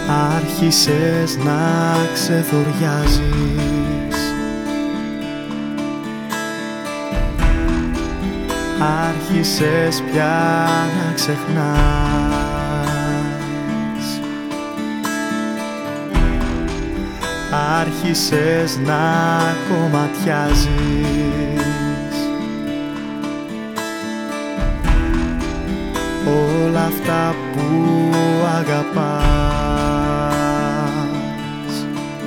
άρχισες να ξεθοριάζεις. Άρχισες πια να ξεχνάς. Άρχισες να κομματιάζεις όλα αυτά που αγαπάς.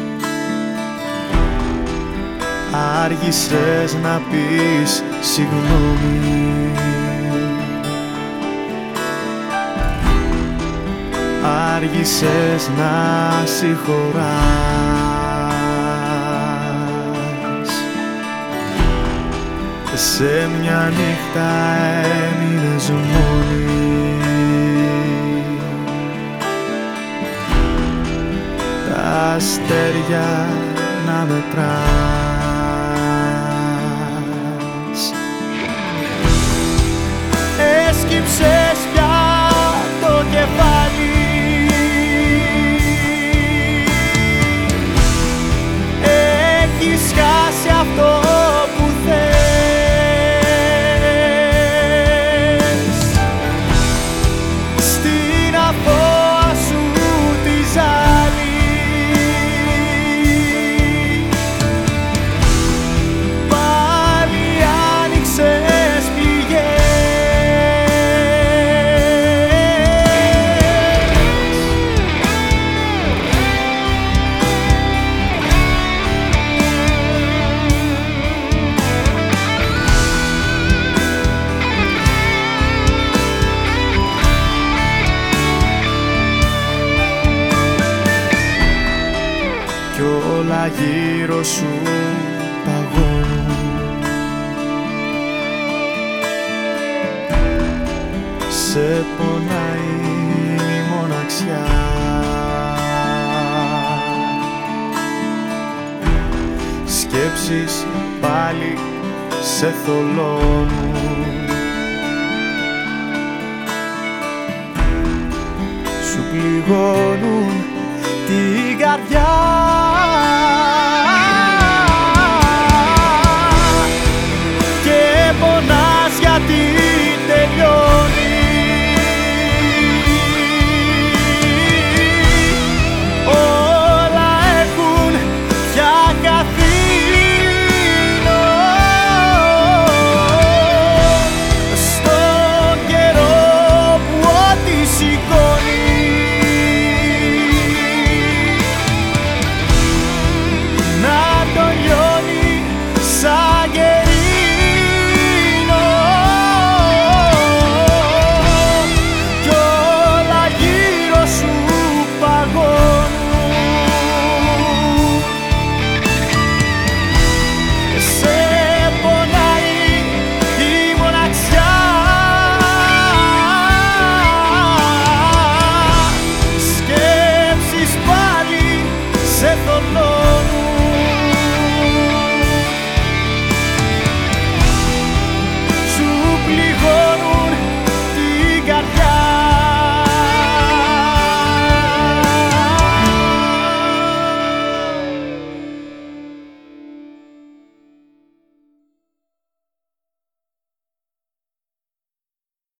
Άργησες να πεις συγγνώμη. Άργησες να συγχωράς. Σε μια νύχτα έμεινες μόνη. Τα αστέρια να μετράς. Έσκυψες πια το κεφάλι. Έχεις χάσει αυτό που θες. Στην αθώα σου τη ζάλη πάλι άνοιξες κι όλα γύρω σου παγώνουν. Σε πονάει η μοναξιά. Σκέψεις πάλι σε θολώνουν. Σου πληγώνουν την καρδιά.